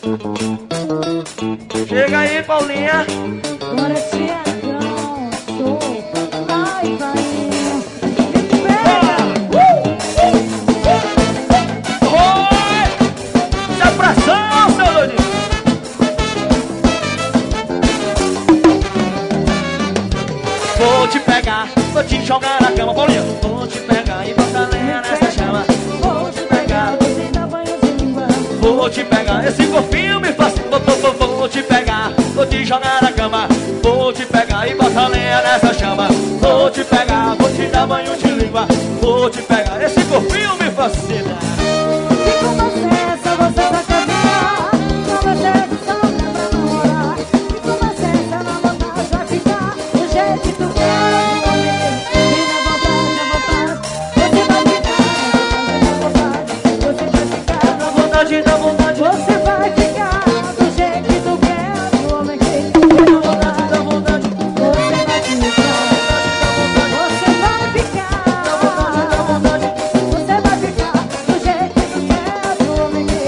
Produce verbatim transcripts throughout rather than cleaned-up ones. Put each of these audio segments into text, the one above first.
Chega aí, Paulinha. Bora, Tiagão, sou. Vai, vai. Oi! Se é pressão, seu doidinho. Vou te pegar, vou te jogar na cama, Paulinha. Vou te pegar e botar lenha nessa chama. Vou te pegar, vou te pegar, esse corpinho me faz. Vou, vou, vou, vou te pegar, vou te jogar na cama. Vou te pegar e botar lenha nessa chama. Vou te pegar, vou te dar banho de língua. Vou te pegar, esse corpinho me fascina. E com você, só você pra caminhar. Com você, só pra namorar. E com você, só na vontade vai ficar. Do jeito que tu quer. E na vontade, na vontade, você vai ficar. Você vai ficar. Na vontade, na vontade, Você vai ficar. Do jeito que tu quer. Do homem que tu quer. na vontade, na vontade. Você vai ficar. Você vai ficar. Você vai ficar do jeito que tu quer, do homem que...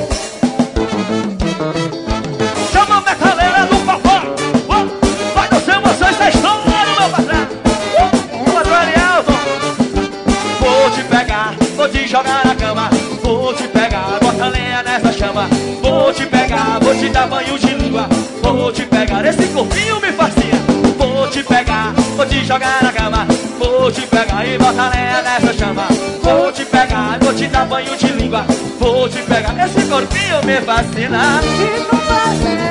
Chama a metaleira do papá. Vai no seu, vocês da história, meu patrão. Patrão Elielson. Vou te pegar, vou te jogar na cama. Vou te pegar, bota lenha nessa chama. Vou te pegar, vou te dar banho de língua. Vou te pegar, esse corpinho me fascina. Vou te pegar, vou te jogar na cama. Vou te pegar e bota lenha nessa chama. Vou te pegar, vou te dar banho de língua. Vou te pegar, esse corpinho me fascina. E com você